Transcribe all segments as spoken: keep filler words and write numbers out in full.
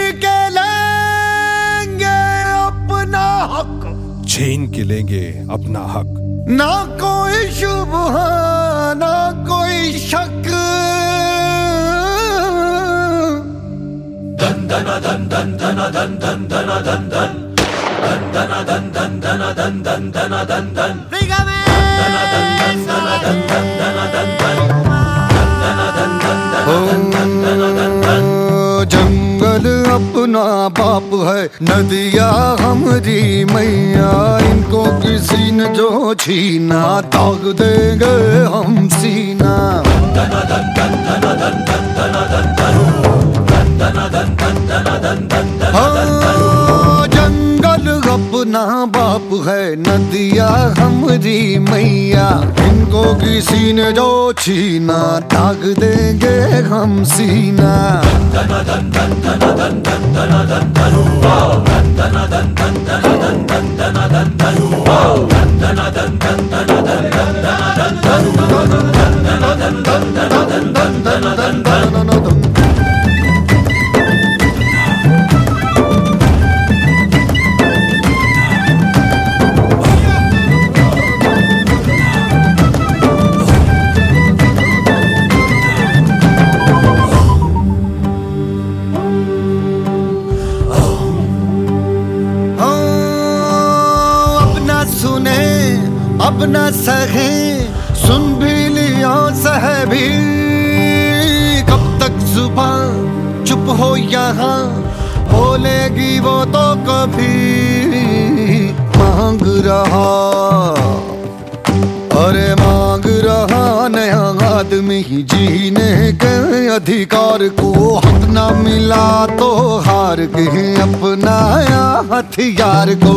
के लेंगे अपना हक, छीन के लेंगे अपना हक। ना कोई शुबह ना कोई शक, दन दन दन दन दन दन दन दन दन दन दन दन दन दन दन दन दन दन दन जंगल अपना बाप है, नदिया हमारी मैया, इनको किसी ने जो छीना दाग देंगे हम सीना। जंगल अपना बाप है, नदिया हमारी मैया, इनको किसी ने जो छीना दाग देंगे हम सीना। अब न सहे सुन भी लिया सह भी, कब तक जुबान चुप हो यहाँ, बोलेगी वो तो कभी। मांग रहा अरे मांग रहा नया आदमी, जीने के अधिकार को हक न मिला तो हार के अपनाया हथियार को।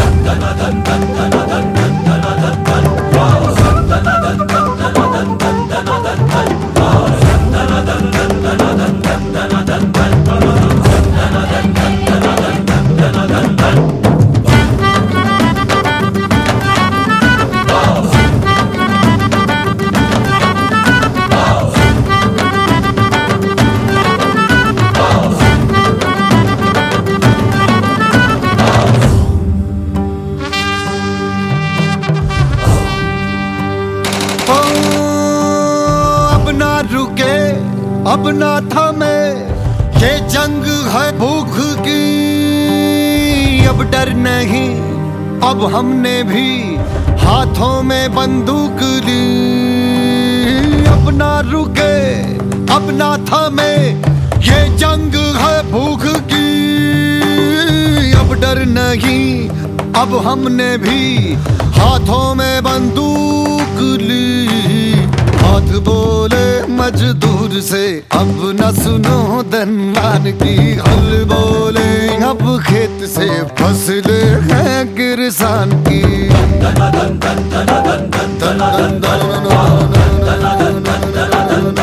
रुके अब ना थमे ये जंग है भूख की, अब डर नहीं अब हमने भी हाथों में बंदूक ली। अब ना रुके अब ना थमे ये जंग है भूख की, अब डर नहीं अब हमने भी हाथों में बंदूक ली। हाथ बोले मजदूर से अब न सुनो धनवान की, हल बोले अब खेत से फसल है किसान की। दन दन दन दन दन दन दन दन दन दन दन दन दन